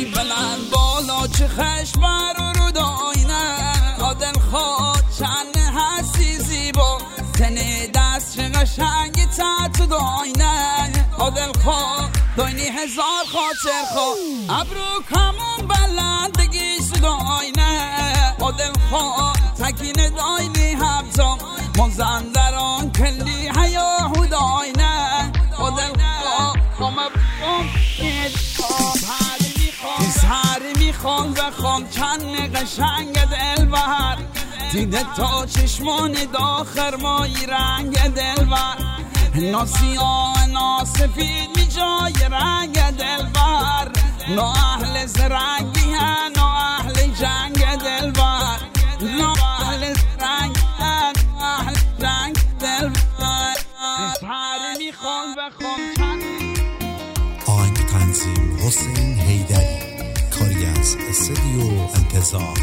ای بلند بالا چه خشم رو داینه آدل خواد چند هستی زیبا تن دست چه قشنگی تو داینه آدل خواد داینی هزار خاطر خواد ابرو کمون بلندگی سداینه آدل خواد تکین داینی همتا مزندران کلی حیاهو داینه آدل خواد کامه بکن سهر میخوان بخوان چند قشنگ دلبر دیده تا چشمان داخر مایی رنگ دلبر ناسیاه ناسفید می جای رنگ دلبر نا اهل زرنگی هن نا اهل جنگ دلبر نا اهل زرنگی هن نا اهل جنگ دلبر سهر میخوان بخوان چند آهنگ تنظیم حسین حیدری کاری از استودیو انتظار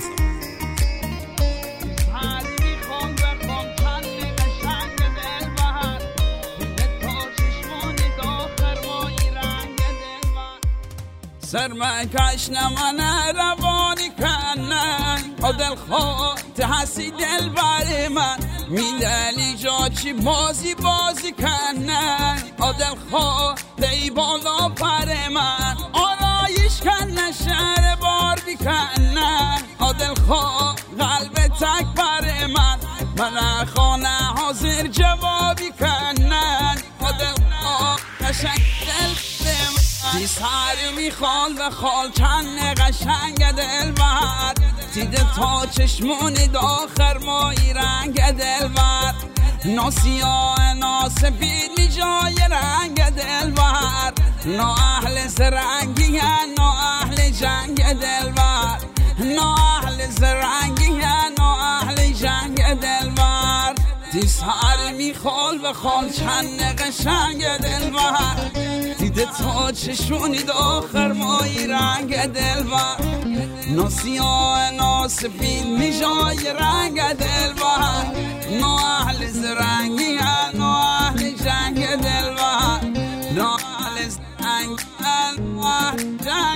سرمکش نمانه روانی کنن آدل خواه تحسی دل بر من میدلی جا چی بازی کنن آدل خواه دی بالا پر من آرایش کنن شهر بار بکنن آدل خواه قلب تک بر من خانه حاضر جوابی کنن آدل خواه قشنگ دل بر من سهر میخوال و خال چند قشنگ دلبر دیده تا چشمون داخر مایی رنگ دلبر ناسیاه ناسفید می جای رنگ دلبر نا اهل زرنگی هن نا اهل جنگ دلبر نا اهل زرنگی هن نا اهل جنگ دلبر سهر میخوال و خال چند قشنگ دلبر دیده تا چشونی داخر مایی رنگ دلبر ناسیاه ناسفید می جای رنگ دلبر نا اهل زرنگی هن نا اهل جنگ دلبر نا اهل زرنگی هن نا اهل جنگ